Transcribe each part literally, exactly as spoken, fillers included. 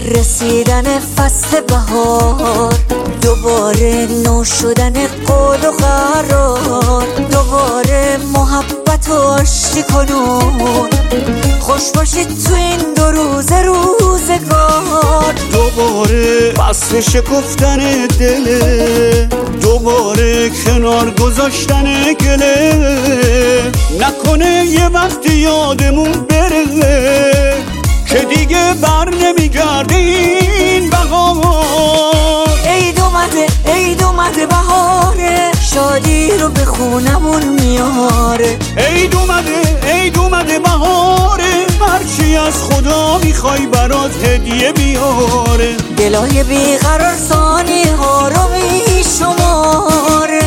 رسیدن فصل بهار، دوباره نو شدن قول و قرار، دوباره محبت و آشتی کنون، خوش باشید تو این دو روز روزگار. دوباره فصل شکفتن دله، دوباره کنار گذاشتن گله، نکنه یه وقتی یادمون بره که دیگه بر نمیگرده این بهار. عید اومده عید اومده بهاره، شادی رو به خونمون میاره. عید اومده عید اومده بهاره، هرچی از خدا میخوای برات هدیه بیاره. دلای بیقرار ثانیه ها رو میشماره.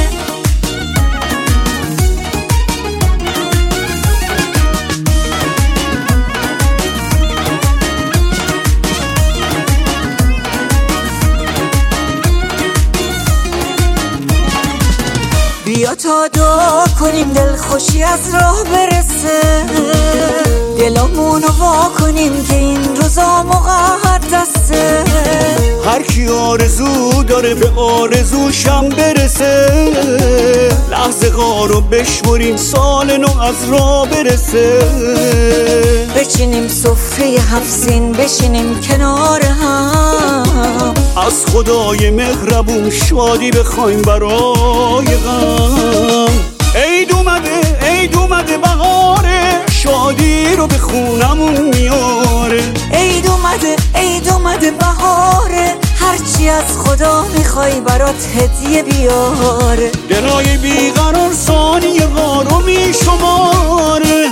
بیا تا دعا کنیم دل خوشی از راه برسه، دلامونو وا کنیم که این روزا مقدسه. هر کی آرزو داره به آرزوشم برسه، لحظه غارو بشمریم سال نو از راه برسه. بچینیم سفره هفت سین، بشینیم کنار هم، از خدای مهربون شادی بخوایم برای غم. عید اومده عید اومده بهاره، شادی رو به خونمون میاره. عید اومده عید اومده بهاره، هرچی از خدا میخوای برات هدیه بیاره. دلای بیقرار ثانیه ها رو میشماره.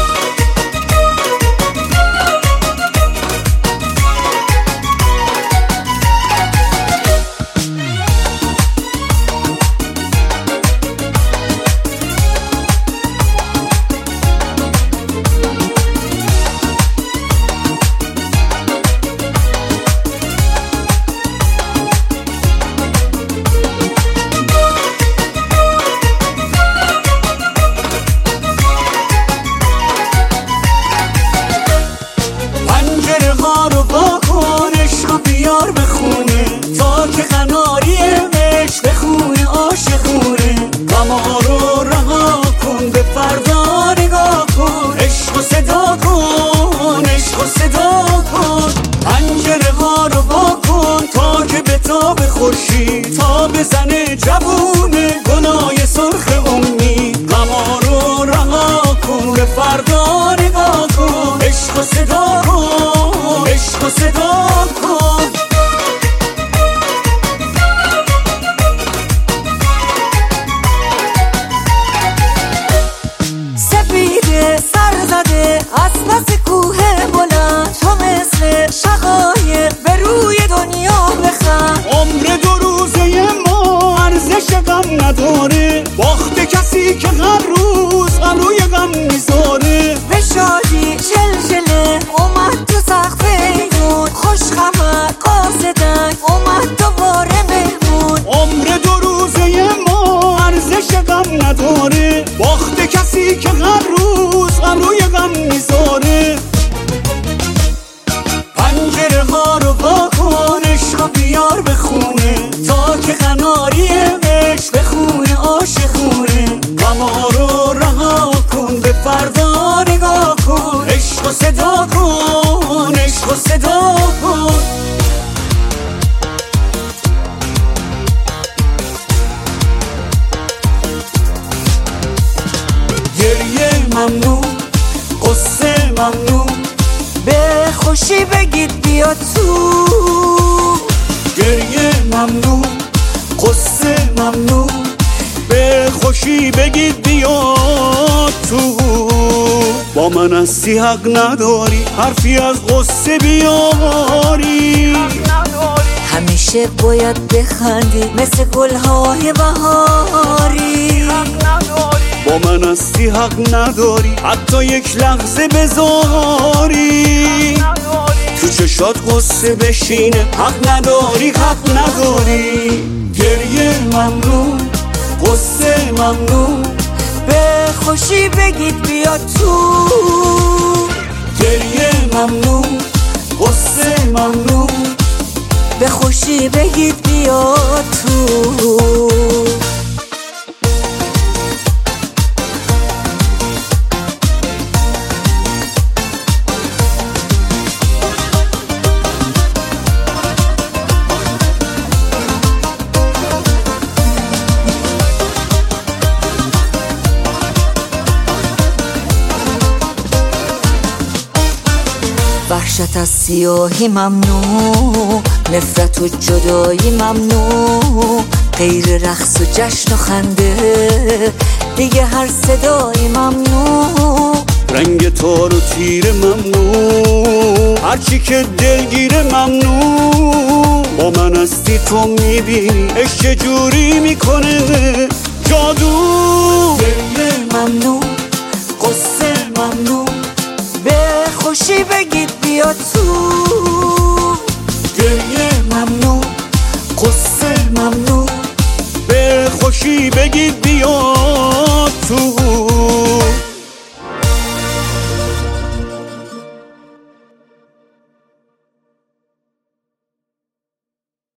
بیار بخونه تا که قناری عشق بخونه عاشقونه. غم‌ها رو رها کن به فردا نگاه کن، عشق و صدا کن عشق و صدا کن. پنجره ها رو وا کن تا که بتاب خورشید، تا بزنه جوونه گلای سرخ امید. غم‌ها رو رها کن به فردا نگاه کن، عشق و صدا کن عشق و صدا کن. از پس کوه بلند تو مثل شقایق به روی دنیا بخند. عمر دو روزه ما ارزش غم نداره، باخت کسی که هر روز غم روی غم میذاره. به شادی چلچله اومد تو سقف ایدون، خوش خبر قاصدک اومد دوباره مهمون. عمر دو روزه ما ارزش غم نداره، باخت کسی که هر روز غم روی غم میذاره. پنجره ها رو وا کن عشق بیار بخونه تا که قناری عشق بخونه عاشقونه. غم‌ها رو رها کن به فردا نگاه کن، عشق و صدا کن عشق و صدا کن. گریه ممنوع قصه ممنوع، به خوشی بگید بیا تو. گریه ممنوع قصه ممنوع، به خوشی بگید بیا تو. با من هستی حق نداری حرفی از قصه بیاری. همیشه باید بخندی مثل گلهای بهاری. با من هستی حق نداری حتی یک لحظه بذاری. تو چشات قصه بشینه حق نداری حق نداری. گریه ممنوع قصه ممنوع، به خوشی بگید بیا تو. گریه ممنوع قصه قصه ممنون، به خوشی بگید بیا تو. وحشت از سیاهی ممنوع، نفرت و جدایی ممنوع، غیر رقص و جشن و خنده دیگه هر صدایی ممنوع. رنگ تار و تیر ممنوع، هرچی که دلگیره ممنوع. با من هستی تو میبینی عشق چجوری میکنه جادو. گریه ممنوع، قصه ممنوع، به خوشی بگید بیا تو. گریه ممنوع، قصه ممنوع، به خوشی بگید بیا